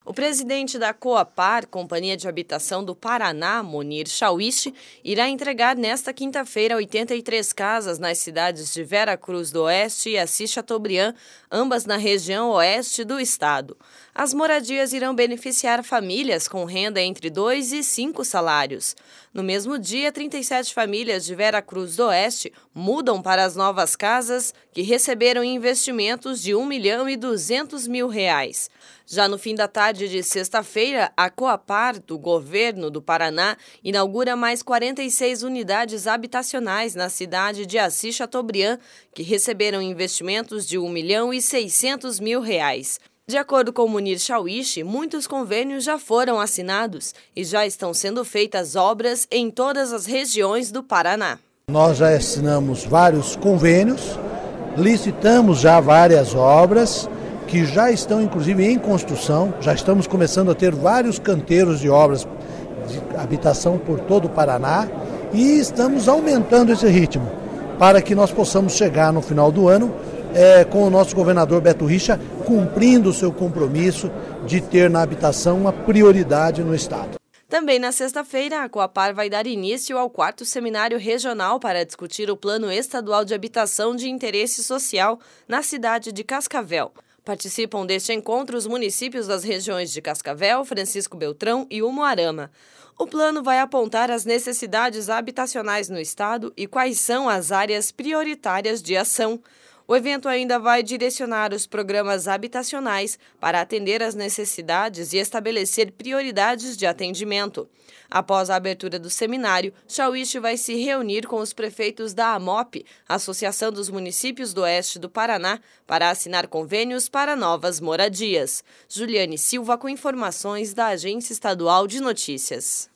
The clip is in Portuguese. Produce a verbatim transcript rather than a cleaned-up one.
O presidente da Coapar, Companhia de Habitação do Paraná, Munir Shawishi, irá entregar nesta quinta-feira oitenta e três casas nas cidades de Vera Cruz do Oeste e Assis Chateaubriand, ambas na região oeste do estado. As moradias irão beneficiar famílias com renda entre dois e cinco salários. No mesmo dia, trinta e sete famílias de Vera Cruz do Oeste mudam para as novas casas, que receberam investimentos de um milhão e duzentos mil reais. Já no fim da tarde de sexta-feira, a Coapar, do governo do Paraná, inaugura mais quarenta e seis unidades habitacionais na cidade de Assis Chateaubriand, que receberam investimentos de um milhão e seiscentos mil reais. De acordo com Munir Shawishi, muitos convênios já foram assinados e já estão sendo feitas obras em todas as regiões do Paraná. Nós já assinamos vários convênios, licitamos já várias obras que já estão inclusive em construção, já estamos começando a ter vários canteiros de obras de habitação por todo o Paraná e estamos aumentando esse ritmo para que nós possamos chegar no final do ano É, com o nosso governador Beto Richa cumprindo o seu compromisso de ter na habitação uma prioridade no estado. Também na sexta-feira, a Coapar vai dar início ao quarto seminário regional para discutir o Plano Estadual de Habitação de Interesse Social na cidade de Cascavel. Participam deste encontro os municípios das regiões de Cascavel, Francisco Beltrão e Umuarama. O plano vai apontar as necessidades habitacionais no estado e quais são as áreas prioritárias de ação. O evento ainda vai direcionar os programas habitacionais para atender às necessidades e estabelecer prioridades de atendimento. Após a abertura do seminário, Shawishi vai se reunir com os prefeitos da AMOP, Associação dos Municípios do Oeste do Paraná, para assinar convênios para novas moradias. Juliane Silva com informações da Agência Estadual de Notícias.